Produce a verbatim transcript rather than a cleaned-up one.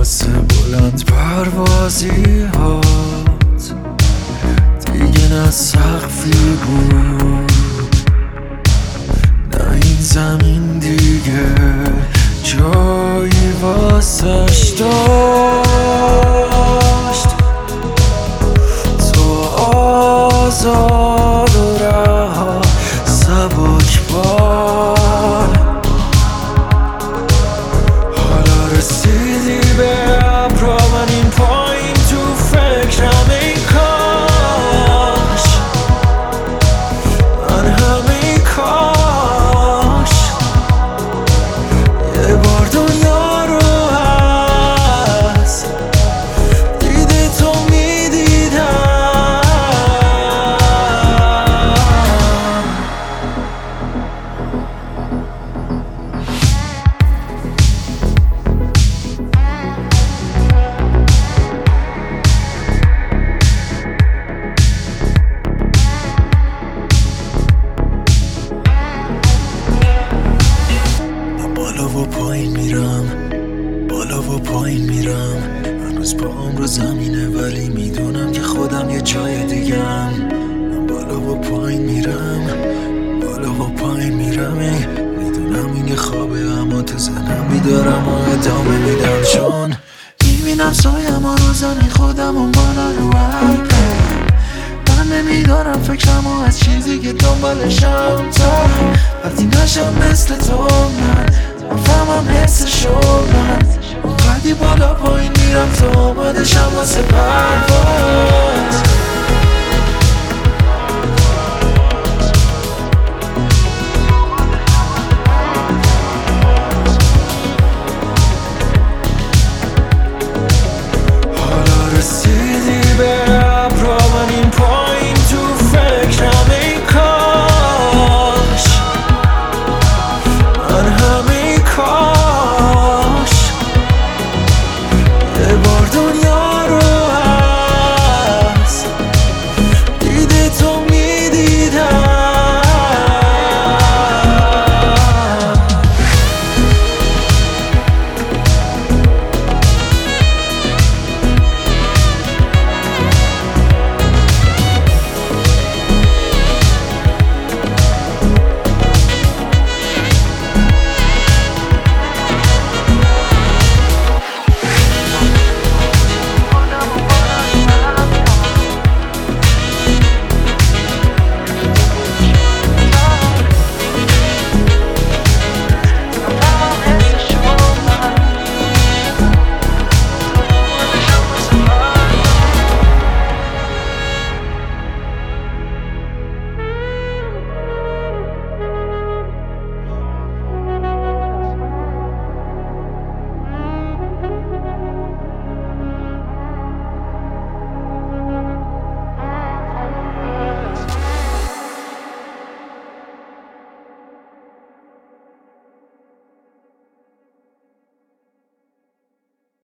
واسه بلند پروازی هات دیگه نه سقفی بود، نه این زمین دیگه جایی واسش داشت. تو آزاد و رها سبک بال، حالا رسیدی به ابرا، من این پایین تو فکرم ای کاش، من همین کاش یه بار دنیا رو هست دیده تو میدیدم. بالا و پایین میرم، بالا و پایین میرم، هنوز پاهم رو زمینه ولی میدونم که خودم یه جای دیگم. من بالا و پایین میرم، بالا و پایین میرم، میدونم این یه خوابه اما تو ذهنم بیدارم و ادامه میدم، چون میبینم سایم و رو زمین خودم اون بالا رو عقه. من نمیدارم فکرم و از چیزی که دنبالشم، تا وقتی نشم مثل تو من فهمم حسشو، من اونقدی بالا پایین میرم تا آمادشم واسه پرواز.